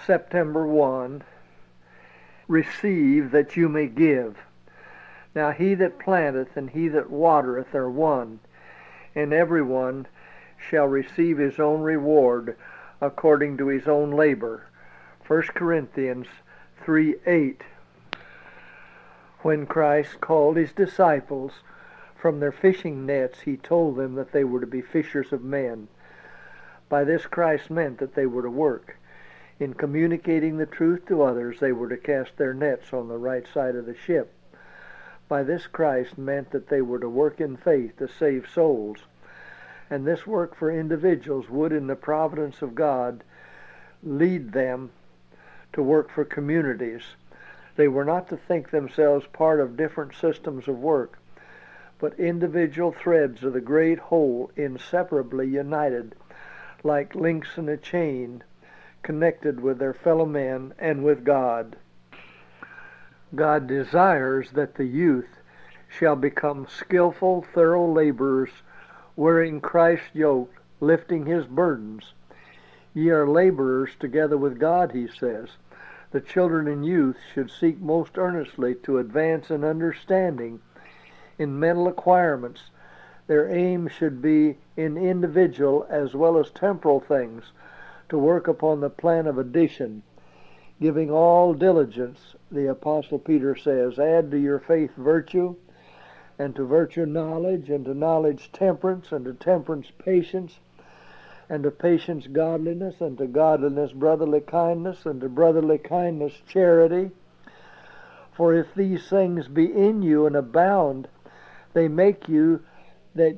September 1, receive that you may give. Now he that planteth and he that watereth are one, and every one shall receive his own reward according to his own labor. 1 Corinthians 3:8. When Christ called his disciples from their fishing nets, he told them that they were to be fishers of men. By this Christ meant that they were to work. In communicating the truth to others, they were to cast their nets on the right side of the ship. By this Christ meant that they were to work in faith to save souls. And this work for individuals would, in the providence of God, lead them to work for communities. They were not to think themselves part of different systems of work, but individual threads of the great whole, inseparably united, like links in a chain, connected with their fellow men and with God. God desires that the youth shall become skillful, thorough laborers, wearing Christ's yoke, lifting his burdens. Ye are laborers together with God, he says. The children and youth should seek most earnestly to advance in understanding, in mental acquirements. Their aim should be in individual as well as temporal things, to work upon the plan of addition, giving all diligence. The Apostle Peter says, add to your faith virtue, and to virtue knowledge, and to knowledge temperance, and to temperance patience, and to patience godliness, and to godliness brotherly kindness, and to brotherly kindness charity. For if these things be in you and abound, they make you that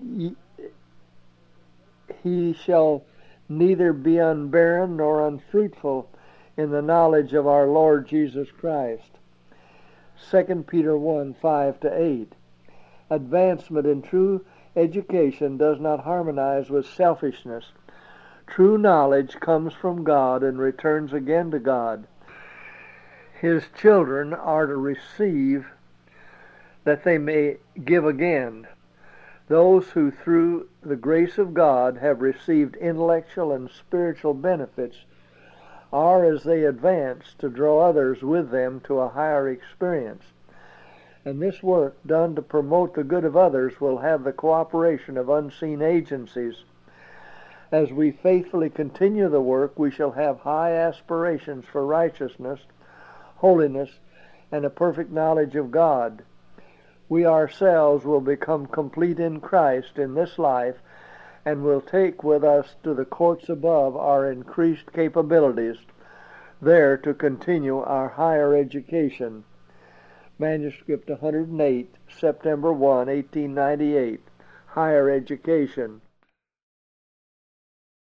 he shall neither be unbarren nor unfruitful in the knowledge of our Lord Jesus Christ. 2 Peter 1, 5-8. Advancement in true education does not harmonize with selfishness. True knowledge comes from God and returns again to God. His children are to receive that they may give again. Those who through the grace of God have received intellectual and spiritual benefits are, as they advance, to draw others with them to a higher experience. And this work, done to promote the good of others, will have the cooperation of unseen agencies. As we faithfully continue the work, we shall have high aspirations for righteousness, holiness, and a perfect knowledge of God. We ourselves will become complete in Christ in this life, and will take with us to the courts above our increased capabilities, there to continue our higher education. Manuscript 108, September 1, 1898. Higher education.